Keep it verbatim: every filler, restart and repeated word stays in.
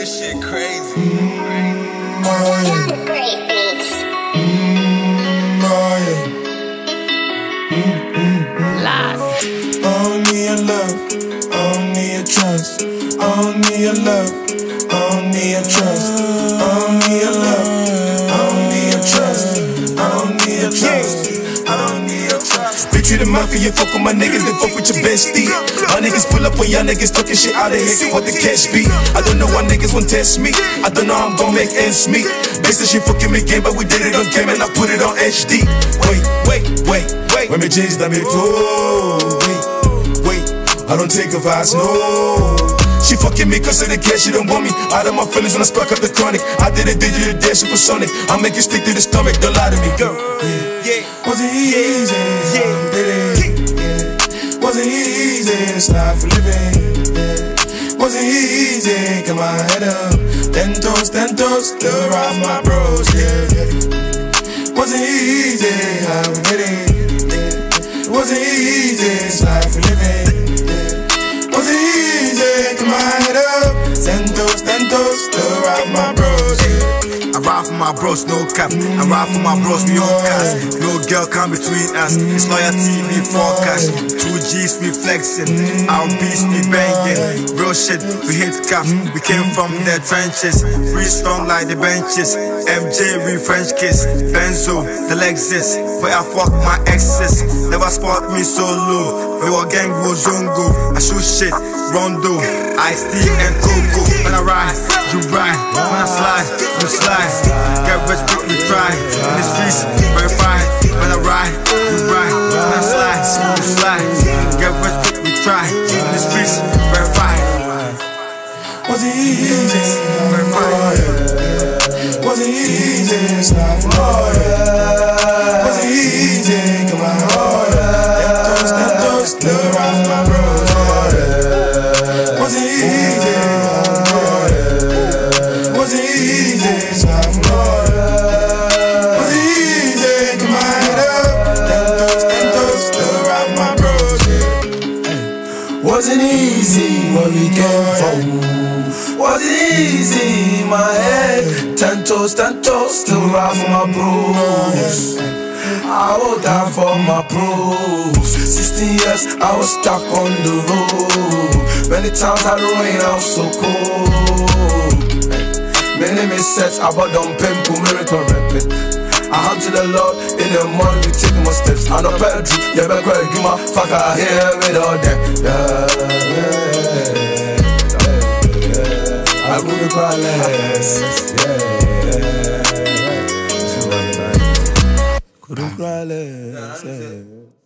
this shit crazy. Mm, oh, yeah. Great beats. Mm, oh, yeah. Mm, mm, mm. Lost. I don't need your love, I don't need your trust. I don't need your love, I don't need your trust. I don't need your love, I don't need your trust. I don't need your trust. I don't need your trust. Bitch, you the mafia, fuck with my niggas, then fuck with your bestie. My niggas pull up on y'all niggas talking shit out of here, see what the cash be. I don't know why niggas won't test me. I don't know how I'm gon' make ends meet. They said she fucking me game, but we did it on cam and I put it on H D. Wait, wait, wait, wait. When me change that me toe. Wait, wait. I don't take advice, no. She fucking me cause of the cash, she don't want me. Out of my feelings when I spark up the chronic. I did it digital, dash supersonic. I make it stick to the stomach, don't lie to me, girl. Yeah, yeah. Wasn't easy, yeah, did it, yeah. Wasn't easy, it's life for living, yeah. Wasn't easy, get my head up. Ten toes, ten toes, still ride my bros, yeah, yeah. Wasn't easy, how we did it, yeah. Wasn't easy, it's life for living. Wasn't easy, get my head up. Ten toes, ten toes, still ride my bros, yeah. I ride for my bros, no cap. I ride for my bros, we on cash. No girl come between us. It's loyalty, we forecast. Two G's, we flexing. Our beats, we banging. Real shit, we hit caps. We came from the trenches. We strong like the benches. M J, we French kiss. Benzo, the Lexus. Where I fuck my exes. Never spot me so low. We were gang Wozongo. I shoot shit, Rondo, Ice T and Coco. When I ride, you ride. When I slide, you slide. Get rich quick, we try. In the streets, verify. When I ride, you ride. When I slide, you slide. Get rich quick, we try. In the streets, verify. Was it easy? Verify. Was it easy? It's not for you. Was it easy? Come on, oh yeah. Ten toes, ten toes, still ride my bros, yeah. Was it easy? Oh yeah. Was it easy? It's not for you. Was it easy? Come on, head up. Ten toes, ten toes, still ride my bros, yeah. Wasn't easy where we came from. Was it easy in my head? Ten toes, ten toes, still ride for my bros. I will die for my bros. Sixteen years, I was stuck on the road. Many times I rain, I was so cold. Many mistakes, I bought them painful miracle rapping. I hand to the Lord in the morning, we take my steps. I know better do, yeah, better cry, give my fuck, I hear it all day. Yeah, yeah. I couldn't cry less, yeah. Couldn't cry less, yeah.